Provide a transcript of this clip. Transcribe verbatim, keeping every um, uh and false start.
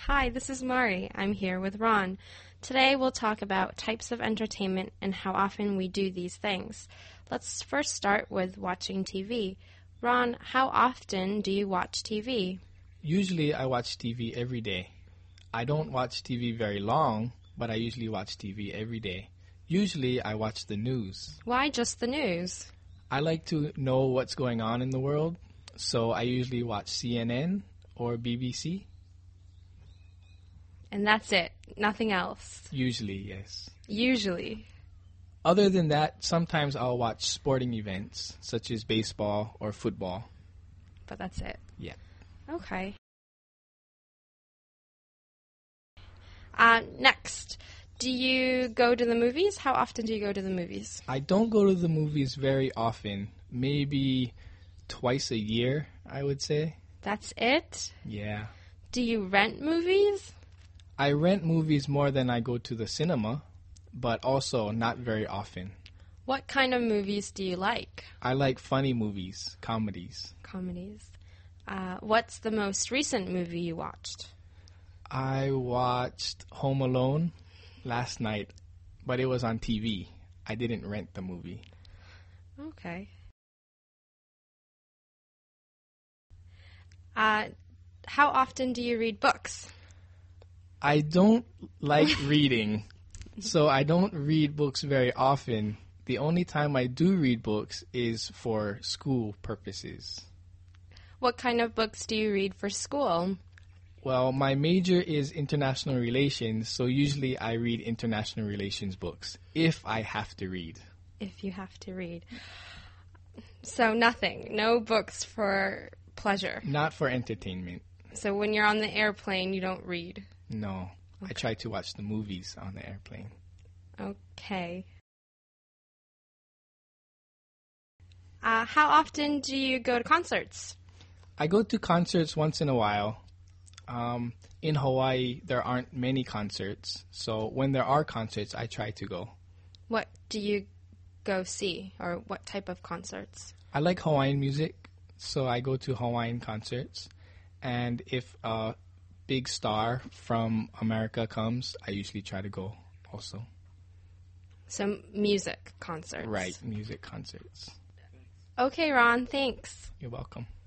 Hi, this is Mari. I'm here with Ron. Today we'll talk about types of entertainment and how often we do these things. Let's first start with watching T V. Ron, how often do you watch T V? Usually I watch T V every day. I don't watch T V very long, but I usually watch T V every day. Usually I watch the news. Why just the news? I like to know what's going on in the world, so I usually watch C N N or B B C. And that's it. Nothing else. Usually, yes. Usually. Other than that, sometimes I'll watch sporting events, such as baseball or football. But that's it. Yeah. Okay. Uh, next, do you go to the movies? How often do you go to the movies? I don't go to the movies very often. Maybe twice a year, I would say. That's it? Yeah. Do you rent movies? I rent movies more than I go to the cinema, but also not very often. What kind of movies do you like? I like funny movies, comedies. Comedies. Uh, what's the most recent movie you watched? I watched Home Alone last night, but it was on T V. I didn't rent the movie. Okay. Uh, how often do you read books? I don't like reading, so I don't read books very often. The only time I do read books is for school purposes. What kind of books do you read for school? Well, my major is international relations, so usually I read international relations books, if I have to read. If you have to read. So nothing, no books for pleasure. Not for entertainment. So when you're on the airplane, you don't read? No. Okay. I try to watch the movies on the airplane. Okay. Uh, how often do you go to concerts? I go to concerts once in a while. Um, in Hawaii, there aren't many concerts, so when there are concerts, I try to go. What do you go see, or what type of concerts? I like Hawaiian music, so I go to Hawaiian concerts. And if a big star from America comes, I usually try to go also. So music concerts. Right, music concerts. Okay, Ron, thanks. You're welcome.